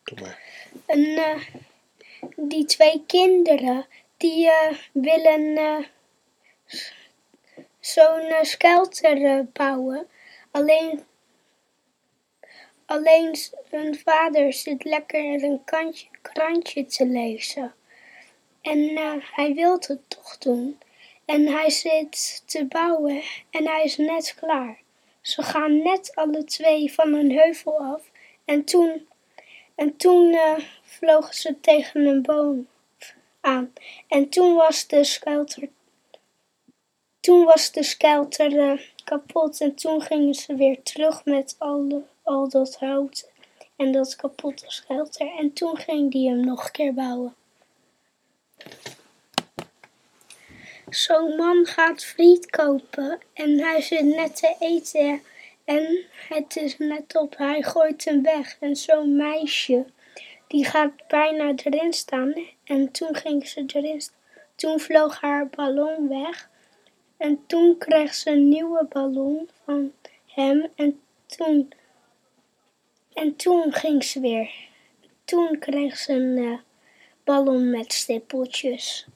Doe maar. Die twee kinderen, die willen zo'n skelter bouwen. Alleen hun vader zit lekker een krantje te lezen. En hij wil het toch doen. En hij zit te bouwen en hij is net klaar. Ze gaan net alle twee van een heuvel af. En toen vlogen ze tegen een boom aan. En toen was de skelter kapot. En toen gingen ze weer terug met al dat hout en dat kapotte skelter. En toen ging die hem nog een keer bouwen. Zo'n man gaat friet kopen en hij zit net te eten en het is net op. Hij gooit hem weg en zo'n meisje die gaat bijna erin staan en toen ging ze erin staan. Toen vloog haar ballon weg en toen kreeg ze een nieuwe ballon van hem en toen ging ze weer. Toen kreeg ze een ballon met stippeltjes.